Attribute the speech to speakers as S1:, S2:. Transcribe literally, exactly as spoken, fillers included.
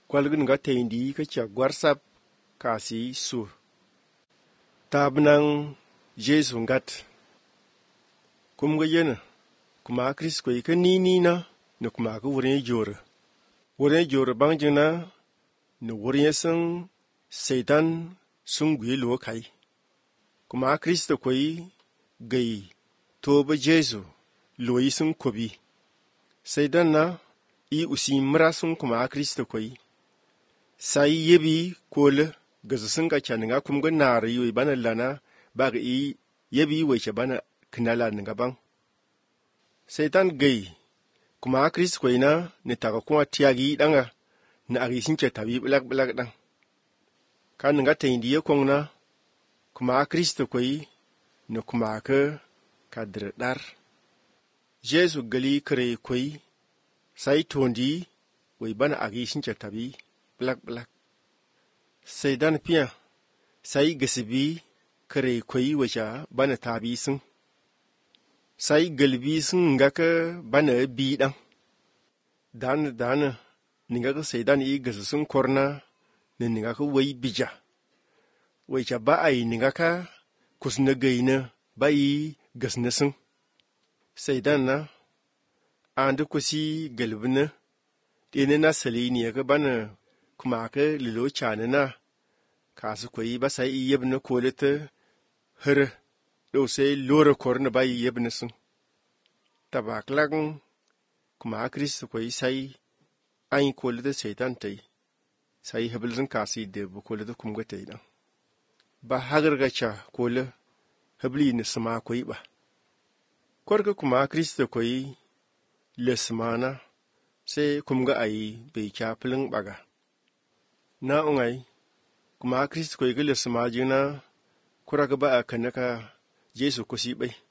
S1: kwalgin ga teindi ka cha gwarsap kasi su tabnan Jesu ngat kum ga yana kuma Kristo ko ka nini na ne kuma ka wurin jore wurin jore bangjina ne wurin san Satan sun gwi lo kai kuma Kristo ko gai to ba Jesu loyi sun kobi Satan na i usi mra sun kuma Kristo ko sai yebi kole gazu sun ka caninga kum ga nare yoy bana lana ba ga i yebi wai ce bana kinala ninga bang Satan gai kuma Kristo ko ina ne taka kuma tiyagi danga na agi sin ce tabi blak blak dang kan ninga tayindi ye kongna kuma Kristo ko ne kuma ka kadre dar Jesu gali kare ko sai tondi wai bana agi sin ce tabi blak blak Satan pia sai gasibi kare koyi waja bana tabi sun sai galbi sun nga ka bana bi dan dan dan ninga ka Satan i gasu sun korna ne ninga ka wai bija wai cha ba ai ninga ka kusna gaina bai gasna sun Satan na anda kusi galbina dene na salini ga bana kuma ka lilo chana na kasu koyi ba sai yebna kolete hare do sai lora korna bai yebna sun tabaklang kuma Kristo koyi sai an kolete Satan tai sai hebelzin kasi de bu kolete kumga tai dan ba hagargacha kole hebli ne sama koyi ba korka kuma Kristo koyi lesmana sai kumga ai bai kya filin baga na ungai kuma Kristo ko igile sumajina kura ga ba kanaka Jesu kusi bai